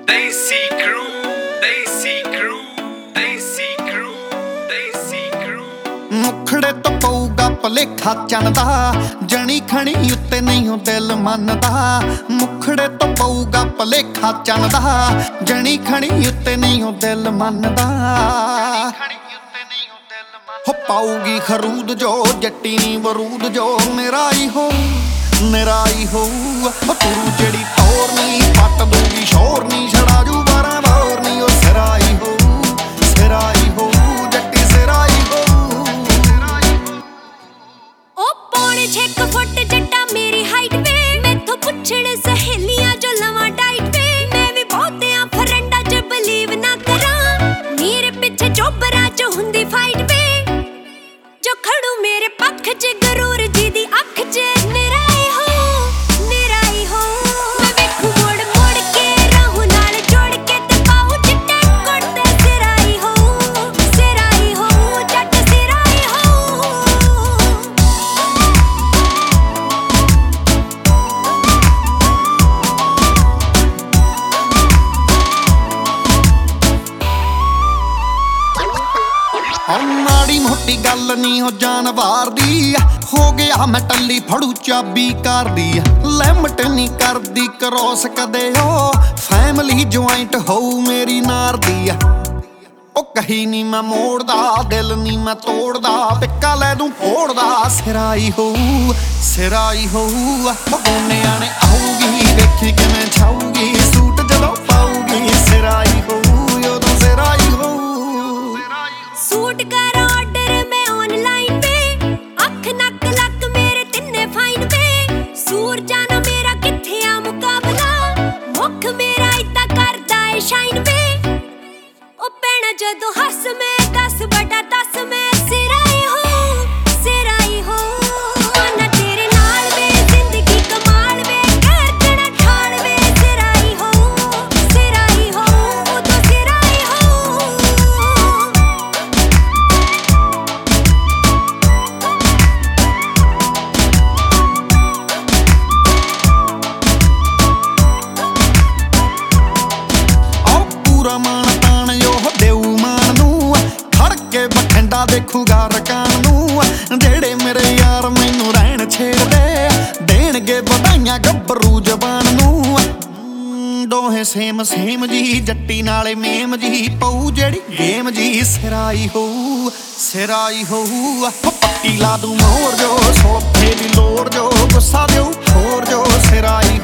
Desi crew, Desi crew, Desi crew, Desi crew। ਮੁਖੜੇ ਤੋਂ ਪਊਗਾ ਭਲੇਖਾ ਚੰਦਾ, ਜਣੀ ਖਣੀ ਉੱਤੇ ਨਹੀਂ ਉਹ ਦਿਲ ਮੰਨਦਾ। ਮੁਖੜੇ ਤੋਂ ਪਊਗਾ ਭਲੇਖਾ ਚੰਦਾ, ਜਣੀ ਖਣੀ ਉੱਤੇ ਨਹੀਂ ਉਹ ਦਿਲ ਮੰਨਦਾ। ਹੋ ਪਾਊਗੀ ਖਰੂਦ ਜੋ ਜੱਟੀ ਨੀ ਬਰੂਦ ਜੋ ਮੇਰਾ ਹੀ ਹੋ ਮੇਰਾ ਹੀ ਹੋਊ। ਤੂੰ ਜਿਹੜੀ ਟੌਰ ਨੀ ਪੱਟ ਦੂਗੀ ਸ਼ੋਰ ਨੀ ਛੜਾ ਜੂ 12 ਬੋਰ ਨੀ ਉਹ ਸਿਰਾ ਹੀ ਹੋਊ ਸਿਰਾ ਹੀ ਹੋਊ ਜੱਟੀ ਸਿਰਾ ਹੀ ਹੋਊ। ਉਹ ਪੌਣੇ 6 ਫੁੱਟ ਜੱਟਾ ਮੇਰੀ ਹਾਈਟ ਵੇ, ਮੈਥੋਂ ਪੁੱਛਣ ਸਹੇਲੀਆਂ ਜੋ ਲਵਾਂ ਡਾਈਟ ਵੇ। ਮੈਂ ਵੀ ਬਹੁਤਿਆਂ ਫਰੈਂਡਾਂ 'ਚ ਬਲੀਵ ਨਾ ਕਰਾਂ, ਮੇਰੇ ਪਿੱਛੇ ਚੋਬਰਾਂ 'ਚ ਹੁੰਦੀ ਫਾਈਟ ਵੇ। ਜੋ ਖੜੂ ਮੇਰੇ ਪੱਖ 'ਚ ਗਰੂਰ ਜੀ ਦੀ ਅੱਖ 'ਚ ਮੇਰਾ ਹੀ ਹੋ ਮੇਰਾ ਹੀ ਹੋ। ਮੈਂ ਵੇਖੂ ਮੁੜ ਮੁੜ ਕੇ ਰਾਹੂ ਨਾਲ ਜੋੜ ਕੇ ਤੇ ਪਾਉ ਚਿੱਟੇ ਕੁੜਤੇ ਸਿਰਾ ਹੀ ਹੋ ਜੱਟ ਸਿਰਾ ਹੀ ਹੋ। ਮਾੜੀ ਮੋਟੀ ਗੱਲ ਨੀ ਹੋ ਜਾਨਵਾਰ ਦੀ, ਹੋ ਗਿਆ ਮੈਂ ਟੱਲੀ ਫੜੂ ਚਾਬੀ ਕਰਦੀ। ਲਿਮਟ ਨੀ ਕਰਦੀ ਕਰੋਸ ਕਦੇ ਉਹ, ਫੈਮਿਲੀ ਜੁਆਇੰਟ ਹੋਊ ਮੇਰੀ ਨਾਰ ਦੀ। ਉਹ ਕਹੀ ਨੀ ਮੈਂ ਮੋੜਦਾ ਦਿਲ ਨੀ ਮੈਂ ਤੋੜਦਾ, ਪਿੱਕਾ ਲੈ ਦੂੰ ਫੋੜਦਾ ਸਿਰਾ ਹੀ ਹੋਊ ਸਿਰਾ ਹੀ ਹੋਊ। ਬਗੋਨਿਆਂ ਨੇ ਆਊਗੀ ਦੇਖੀ ਕਿਵੇਂ ਛਾਊਗੀ, ਸੂਟ ਜਦੋਂ ਪਾਊਗੀ ਸਿਰਾ ਹੀ ਹੋਊ ਉਦੋਂ ਸਿਰਾ ਹੀ ਹੋਊ। ਸੂਟ ਕਰ ਆਰਡਰ ਮੈਂ ਆਨਲਾਈਨ ਵੇ, ਅੱਖ ਨੱਕ ਲੱਕ ਮੇਰੇ ਤਿੰਨੇ ਫਾਈਨ ਵੇ। ਸੂਰ ਜਾਣਾ ਮੇਰਾ ਕਿੱਥੇ ਆ ਮੁਕਾਬਲਾ, ਮੁੱਖ ਮੇਰਾ ਇਦਾਂ ਕਰਦਾ ਏ ਸ਼ਾਈਨ ਵੇ। ਉਹ ਭੈਣਾ ਜਦੋਂ ਹੱਸ ਮੈਂ 10/10 ਮੈਂ ਸਿਰਾ ਹੀ ਹੋ ਸਿਰਾ ਹੀ ਹੋ। ਮਾਨਾ ਤੇਰੇ ਨਾਲ ਵੇ ਜ਼ਿੰਦਗੀ ਕਮਾਲ ਵੇ, ਕਰਕਣਾ ਠਾਲ ਵੇ ਸਿਰਾ ਹੀ ਹੋ ਉਦੋਂ ਸਿਰਾ ਹੀ ਹੋ। ਮਾਣ ਤਾਣ ਉਹ ਦੇਊ ਮਾਨ ਨੂੰ, ਖੜ ਕੇ ਬਠਿੰਡਾ ਦੇਖੂਗਾ ਰਕਾਨ ਨੂੰ। ਜਿਹੜੇ ਮੇਰੇ ਯਾਰ ਮੈਨੂੰ ਰਹਿਣ ਛੇੜਦੇ, ਦੇਣਗੇ ਵਧਾਈਆਂ ਗੱਭਰੂ ਜ਼ਬਾਨ ਨੂੰ। ਦੋਹੇ ਸੇਮ ਸੇਮ ਜੀ ਜੱਟੀ ਨਾਲੇ ਮੇਮ ਜੀ, ਪਊ ਜਿਹੜੀ ਗੇਮ ਜੀ ਸਿਰਾ ਹੀ ਹੋਊ ਸਿਰਾ ਹੀ ਹੋਊ। ਪੱਟੀ ਲਾ ਦੂੰ ਮੋਰ ਜੋ ਸੋਥੇ ਦੀ ਲੋੜ ਜੋ, ਗੁੱਸਾ ਦਿਓ ਹੋਰ ਜੋ ਸਿਰਾ ਹੀ